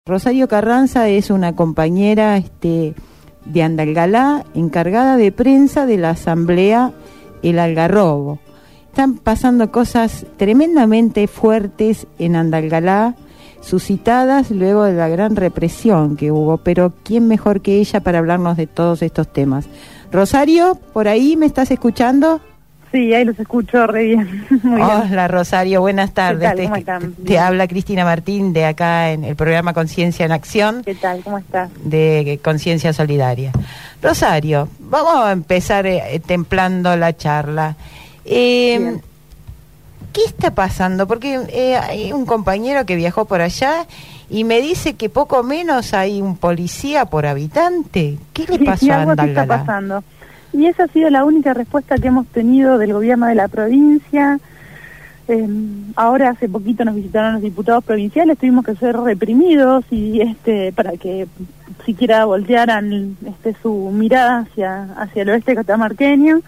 Rosario Carranza es una compañera de Andalgalá, encargada de prensa de la asamblea El Algarrobo. Están pasando cosas tremendamente fuertes en Andalgalá, suscitadas luego de la gran represión que hubo, pero ¿quién mejor que ella para hablarnos de todos estos temas? Rosario, ¿por ahí me estás escuchando? Sí, ahí los escucho re bien. Muy bien. Hola Rosario, buenas tardes. ¿Qué tal? ¿Cómo están? Te habla Cristina Martín de acá en el programa Conciencia en Acción. ¿Qué tal? ¿Cómo estás? De Conciencia Solidaria. Rosario, vamos a empezar templando la charla. ¿Qué está pasando? Porque hay un compañero que viajó por allá y me dice que poco menos hay un policía por habitante. ¿Qué le pasó a Andalgalá? ¿Qué está pasando? Y esa ha sido la única respuesta que hemos tenido del gobierno de la provincia. Ahora hace poquito nos visitaron los diputados provinciales, tuvimos que ser reprimidos y para que siquiera voltearan su mirada hacia el oeste catamarqueño.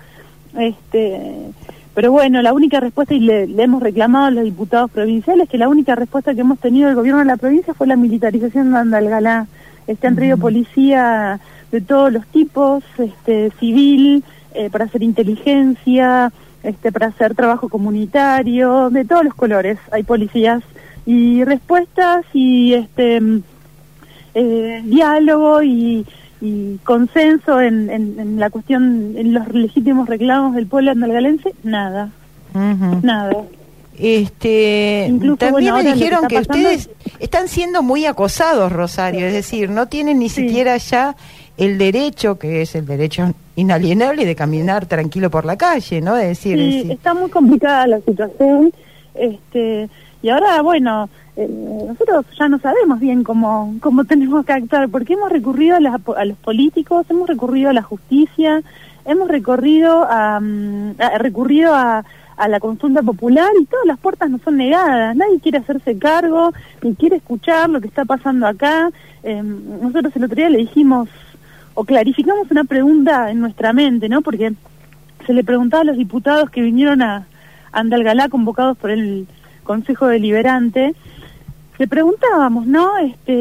Pero bueno, la única respuesta, y le hemos reclamado a los diputados provinciales, que la única respuesta que hemos tenido del gobierno de la provincia fue la militarización de Andalgalá. Han traído policía de todos los tipos, civil, para hacer inteligencia, para hacer trabajo comunitario, de todos los colores hay policías, y respuestas, y diálogo y consenso en la cuestión, en los legítimos reclamos del pueblo andalgalense, nada, nada. Incluso, también me dijeron que ustedes están siendo muy acosados, Rosario, es decir, no tienen ni siquiera ya el derecho, que es el derecho inalienable de caminar tranquilo por la calle, ¿no? Es decir, está muy complicada la situación, y ahora, bueno, nosotros ya no sabemos bien cómo tenemos que actuar, porque hemos recurrido a los políticos, hemos recurrido a la justicia, hemos recurrido a la consulta popular, y todas las puertas nos son negadas. Nadie quiere hacerse cargo, ni quiere escuchar lo que está pasando acá. Nosotros el otro día le dijimos, o clarificamos una pregunta en nuestra mente, ¿no? Porque se le preguntaba a los diputados que vinieron a Andalgalá convocados por el Consejo Deliberante, le preguntábamos, ¿no?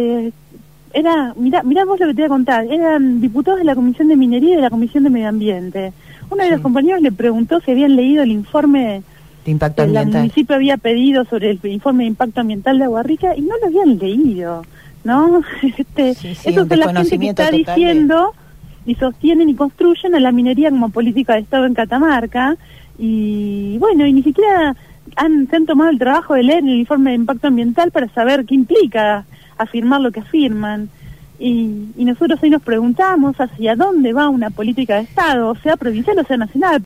Mirá vos lo que te voy a contar, eran diputados de la Comisión de Minería y de la Comisión de Medio Ambiente. Uno de los compañeros le preguntó si habían leído el informe de impacto que el ambiental. municipio había pedido sobre el informe de impacto ambiental de Aguarrica, y no lo habían leído, ¿no? Eso es la gente que está diciendo y sostienen y construyen a la minería como política de Estado en Catamarca, y bueno, y ni siquiera se han tomado el trabajo de leer el informe de impacto ambiental para saber qué implica afirmar lo que afirman. Y nosotros ahí nos preguntamos hacia dónde va una política de Estado, sea provincial o sea nacional.